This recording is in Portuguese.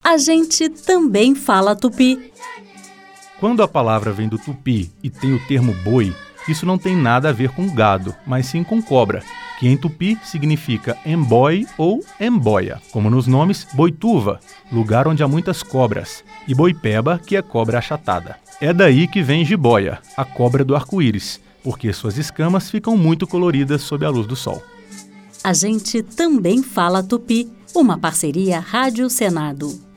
A gente também fala tupi. Quando a palavra vem do tupi e tem o termo boi, isso não tem nada a ver com gado, mas sim com cobra, que em tupi significa emboi ou emboia, como nos nomes Boituva, lugar onde há muitas cobras, e Boipeba, que é cobra achatada. É daí que vem jiboia, a cobra do arco-íris, porque suas escamas ficam muito coloridas sob a luz do sol. A gente também fala tupi, uma parceria Rádio Senado.